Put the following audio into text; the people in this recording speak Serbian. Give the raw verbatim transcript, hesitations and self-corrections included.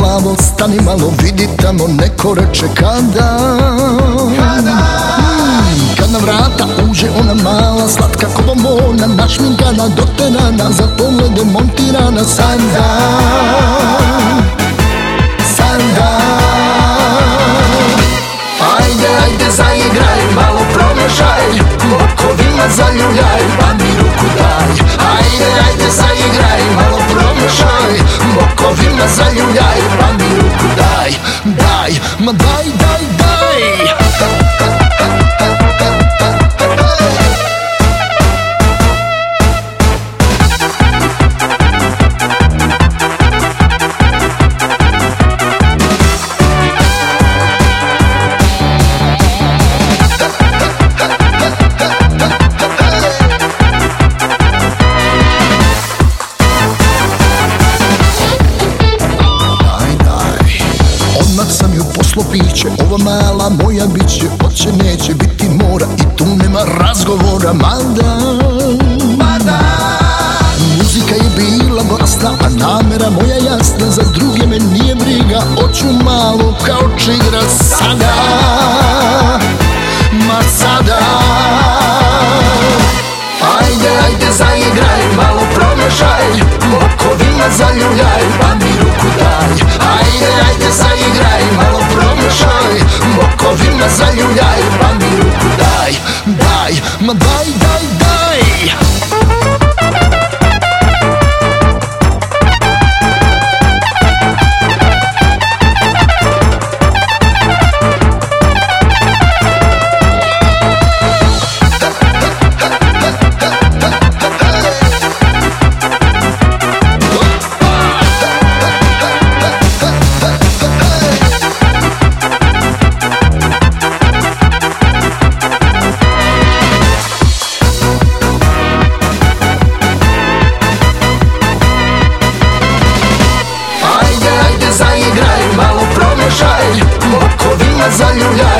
plavo, stani malo, vidi tamo, neko reče kada. Kad na vrata uđe ona mala, slatka ko bombona, našminkana, doterana, za poglede montirana. Sada, sada, ajde, ajde, zaigraj, malo promešaj, bokovima zaljuljaj, pa mi ruku daj. Ajde, ajde, zaigraj, malo promešaj, bokovima zaljuljaj, pa mi ruku daj. Daj, ma daj, daj, daj. Sam ju poslo piće, ova mala moja biće, hoće neće biti mora i tu nema razgovora. Mada, mada, muzika je bila glasna, a namera moja jasna, za druge me nije briga, hoću malo kao čigra sada, ma sada. Ajde, ajde, zaigraj, malo promešaj, bokovima zaljuljaj, pa mi ruku daj. Ajde, ajde, zaigraj, malo promešaj, bokovima zaljuljaj, pa mi ruku daj. Daj, ma daj, daj, daj. Zaigraj, malo promešaj, bokovima zaljuljaj.